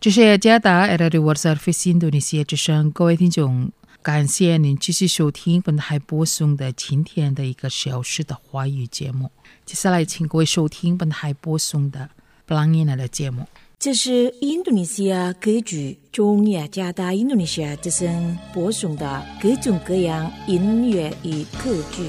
这是加达 RRI World Service Indonesia 之声，各位听众，感谢您继续收听本台播送的今天的一个小时的华语节目。接下来请各位收听本台播送的布朗尼娜的节目。 这是印度尼西亚歌剧中雅加达印度尼西亚之声播送的各种各样音乐与歌剧。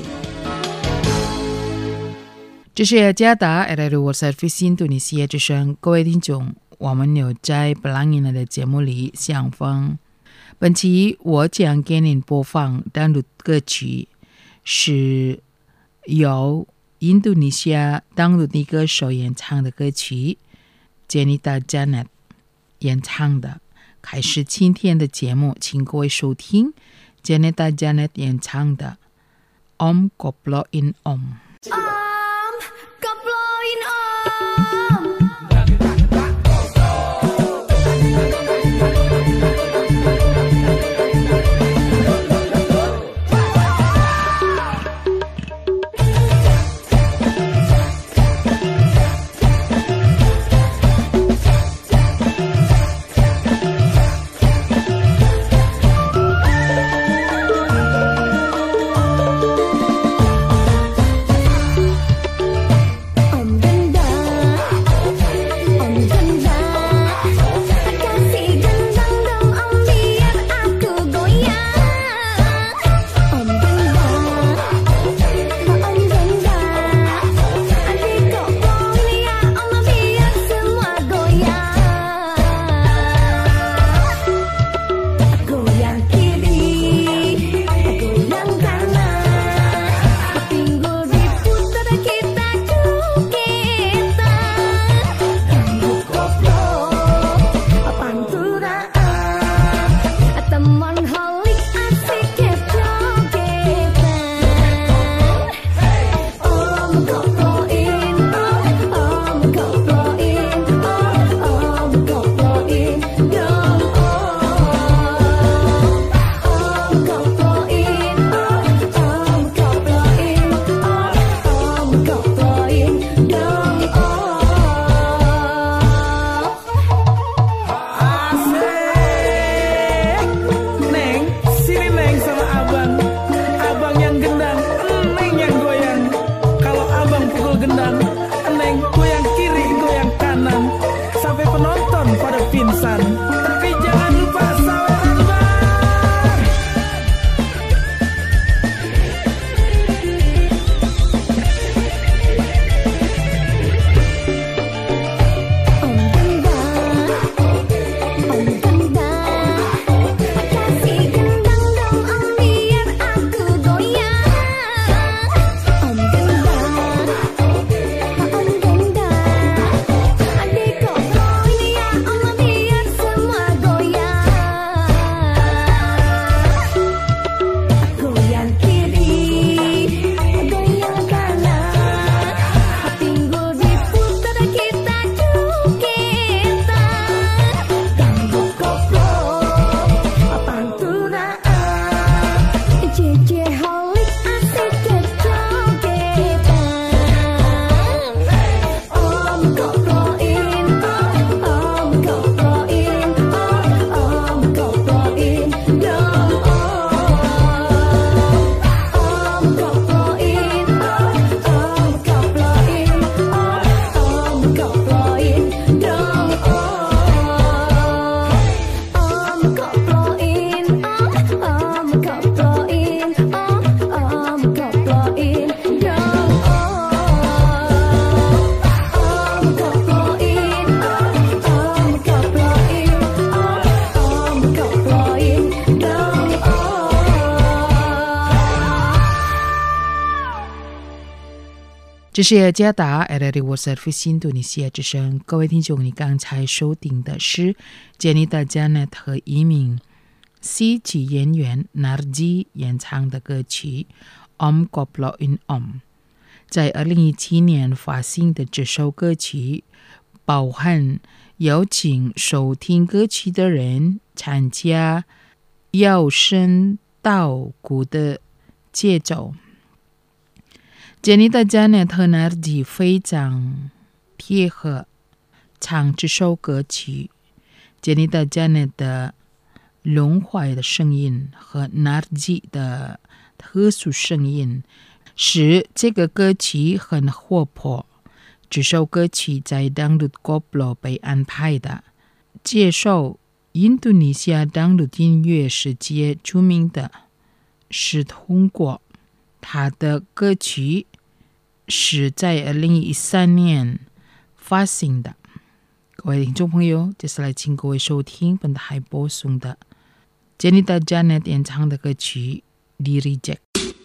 这是加达 RRI World Service Indonesia 之声，各位听众，我们有在布朗尼娜的节目里相逢。本期我将给您播放单录歌曲，是由印度尼西亚当地歌手演唱的歌曲 Janita Janet 演唱的。开始今天的节目，请各位收听 Janita Janet 演唱的 Om Koploin Om。这是加达 RRI World Service Indonesia 之声，各位听众，你刚才收听的是 Janita Janet 和一名戏剧演员 Narji 演唱的歌曲 Om Koploin Om。在2017年发行的这首歌曲，包含邀请收听歌曲的人参加摇身稻谷的节奏。Janita Janet 和 Narji 非常贴合唱这首歌曲， Janita Janet 的融怀的声音和 Narji 的特殊声音使这个歌曲很活泼。这首歌曲在当地Koplo被安排的，接受印度尼西亚当地音乐世界著名的，是通过他的歌曲是在2013年发行的。各位听众朋友，接下来请各位收听本台播送的 Janita Janet 演唱的歌曲《Di Reject》。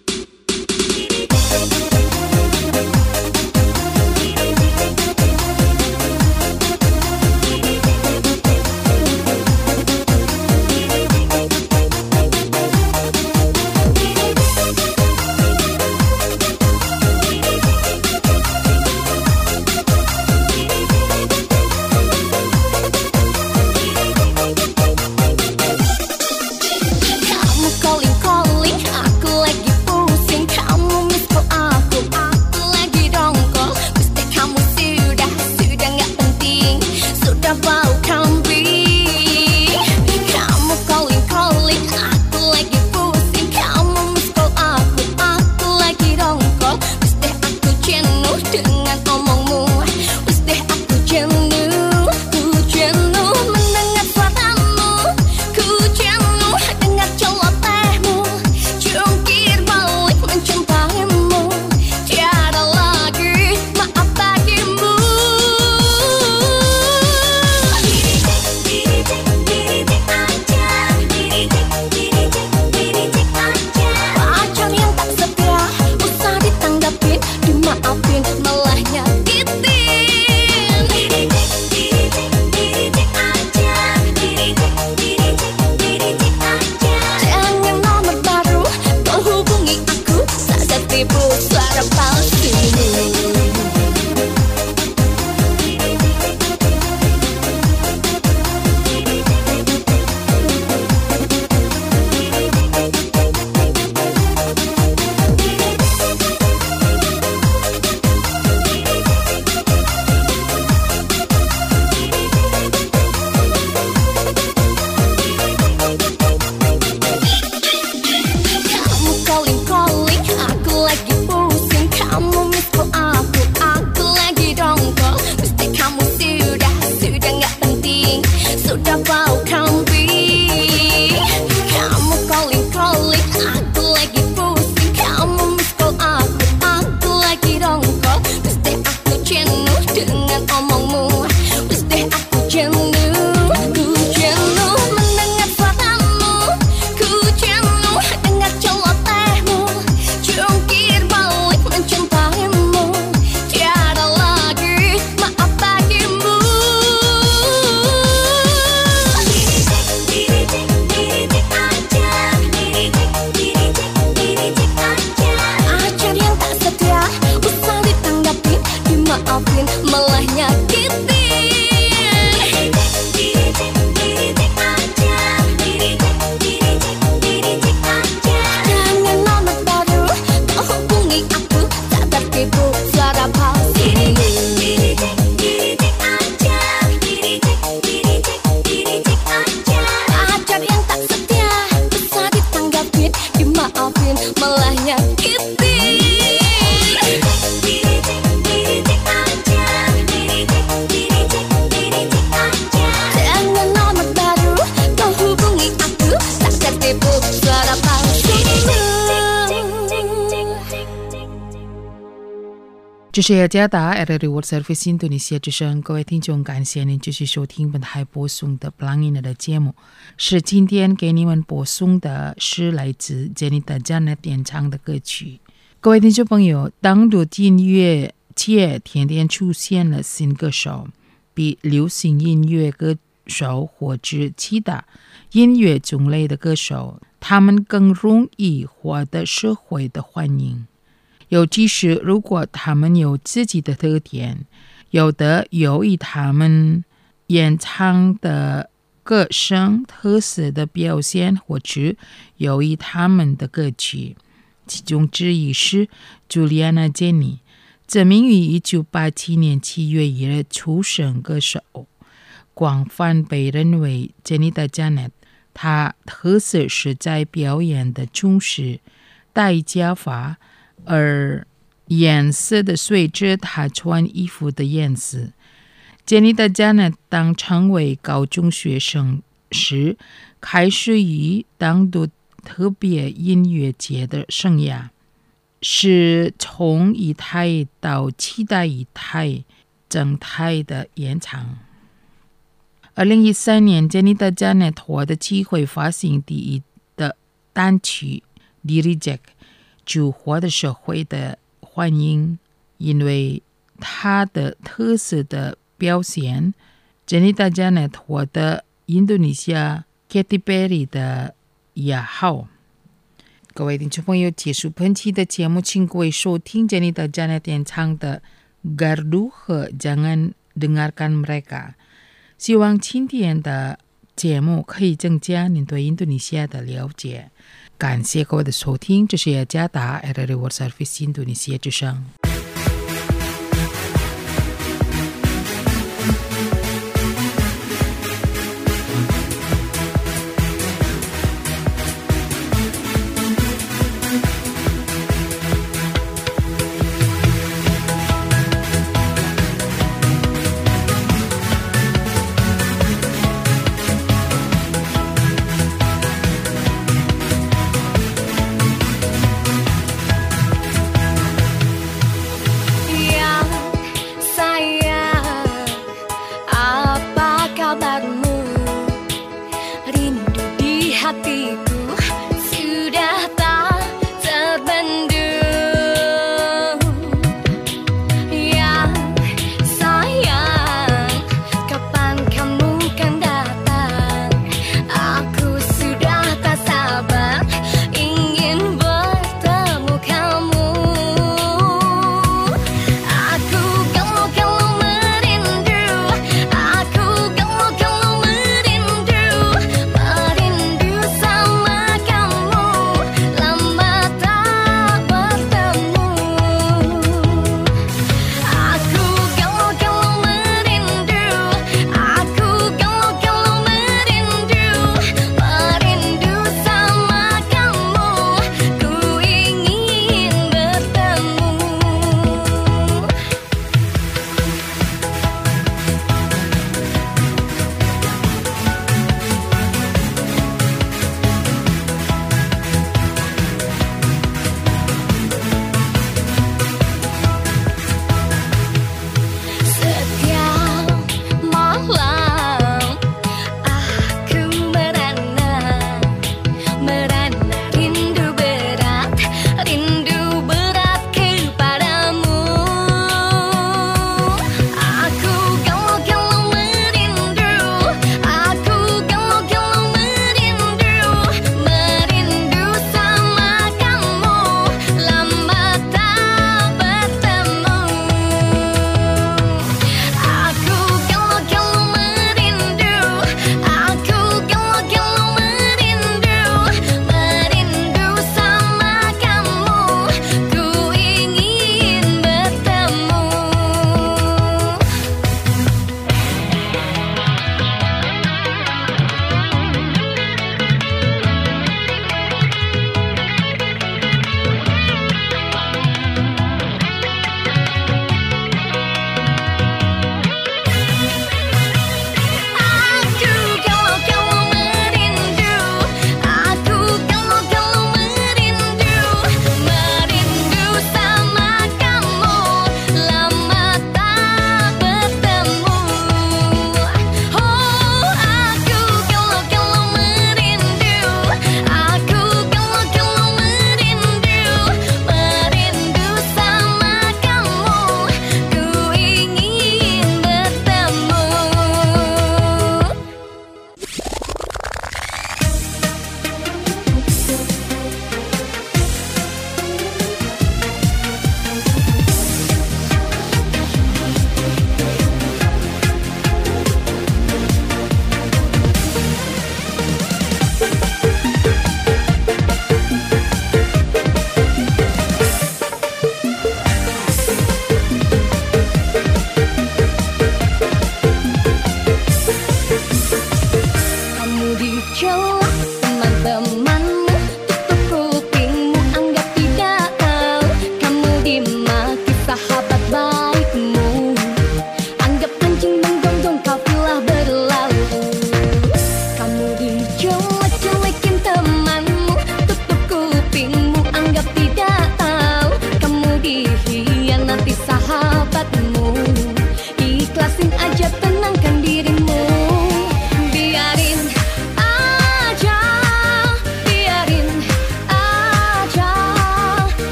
这是雅加达 RRI World Service Indonesia 之声，各位听众，感谢您继续收听本台播送的 Pelangi 的节目。是今天给你们播送的是来自 Janita Janet 演唱的歌曲。各位听众朋友，当地音乐界天天出现了新歌手，比流行音乐歌手或者其他音乐种类的歌手，他们更容易获得社会的欢迎。尤其是如果他们有自己的特点，有的由于他们演唱的歌声特色的表现，或者由于他们的歌曲，其中之一是 Juliana Jenny， 这名于1987年7月1日出生歌手。 广泛被认为Janita Janet她特色是在表演的中时戴假发，而颜色的随着她穿衣服的颜色。Janita Janet当成为高中学生时，开始于当地特别音乐节的生涯，是从一台到期待一台整台的演唱。2013年 Janita Janet 获得机会发行第一的单曲 Direject， 就获得社会的欢迎，因为她的特色的表现。Janita Janet 获得印度尼西亚 Katy Perry 的雅号。各位听众朋友，结束本期的节目，请各位收听 Janita Janet 演唱的 Gardu 和 Jangan Dengarkan Mereka。希望今天的节目可以增加您对印度尼西亚的了解。感谢各位的收听，这是雅加达 RRI World Service 印度尼西亚之声。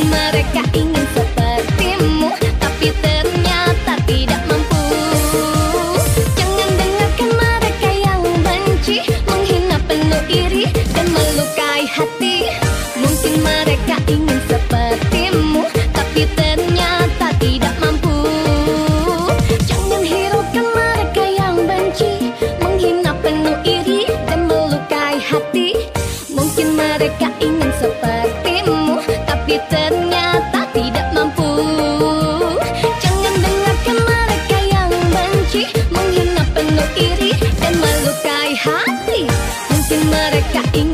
mereka ingin sepertimu, tapi ternyata tidak mampu. Jangan dengarkan mereka yang benci, menghina, penuh iri, dan melukai hati. Mungkin mereka ingin sepertimu, tapi ternyata tidak mampu. Jangan hiraukan mereka yang benci, menghina, penuh iri, dan melukai hati. Mungkin mereka ingin sepertimu, tapi ternyata tidak mampu. Jangan dengarkan mereka yang benci, menghina, penuh iri, dan melukai hati. Mungkin mereka ingin